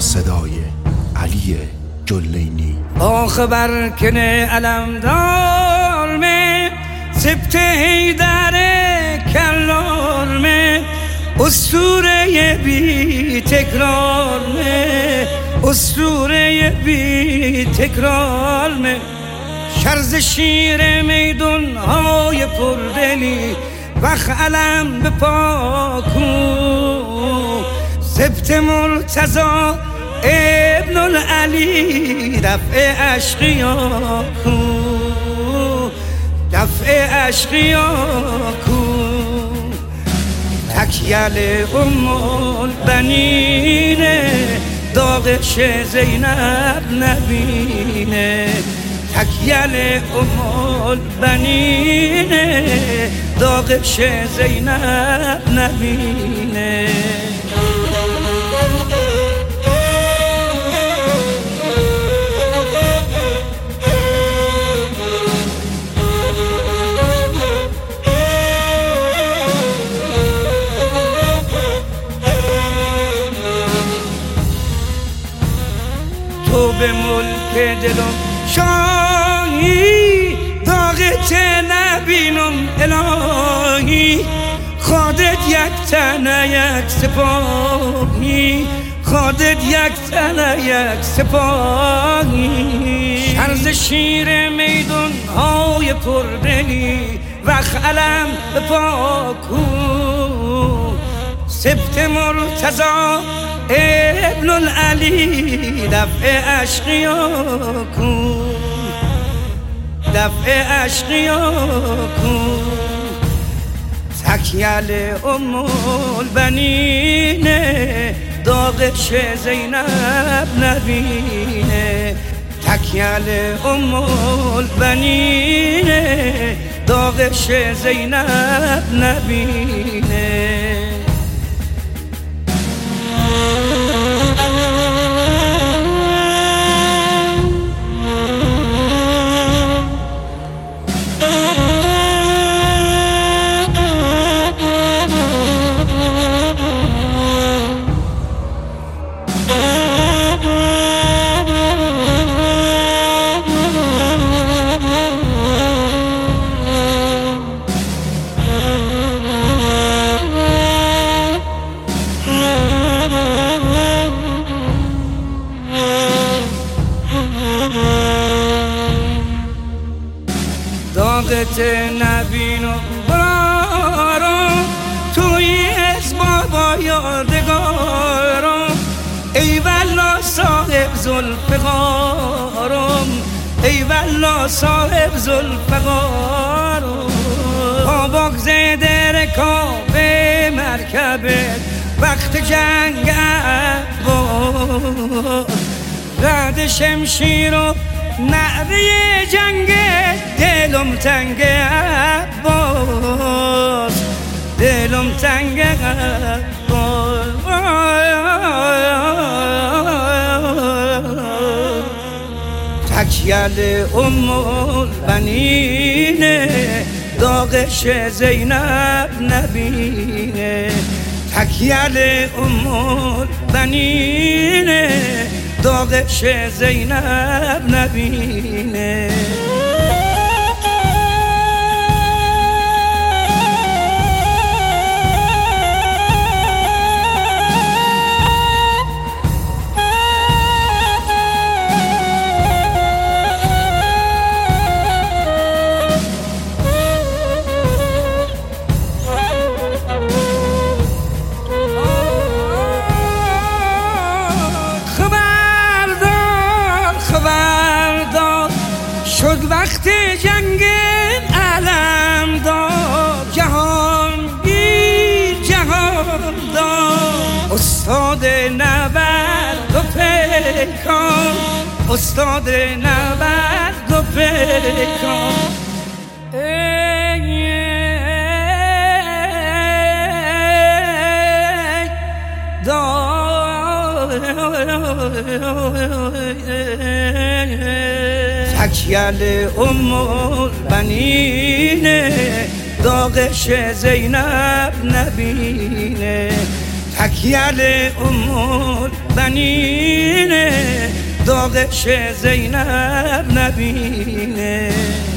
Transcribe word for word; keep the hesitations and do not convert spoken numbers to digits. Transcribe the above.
صدای علی جلینی. آخ برکنه علم دار میں سبت حیدر کلار میں اسطوره بی تکرار میں اسطوره بی تکرار میں شرز شیر میدون های پردلی وقت علم به پاکو سبت مرتضا ابن العلی دفع اشقیا کو دفع اشقیا کو تکیل ام البنین داغش زینب نبینه تکیل ام البنین داغش زینب نبینه تو به ملک دلم شاهی داغت نبینم الهی خودت یک تنه یک سپاهی خودت یک تنه یک سپاهی شرز شیر میدون های پردلی وقت علم به پاکو سبت مرتضا ابن العلی دفع اشقیا کن دفع اشقیا کن تکیل ام البنین داغش زینب نبینه تکیل ام البنین داغش زینب نبینه داغت نبین و برارم توی از بابا یادگارم ای والا صاحب ذوالفقارم ای والا صاحب ذوالفقارم با بگذه در کاف مرکبت وقت جنگ عباس رد شمشیر و نعره جنگ دلم تنگ عباس دلم تنگ عباس تکیل ام البنین داغش زینب نبینه تکیل ام البنین داغش زینب نبینه شد وقت جنگ علم دار جهانگیر جهان دار استاد نبرد و پیکان استاد نبرد و پیکان تکیل ام البنین داغش زینب نبینه تکیل ام البنین داغش زینب نبینه.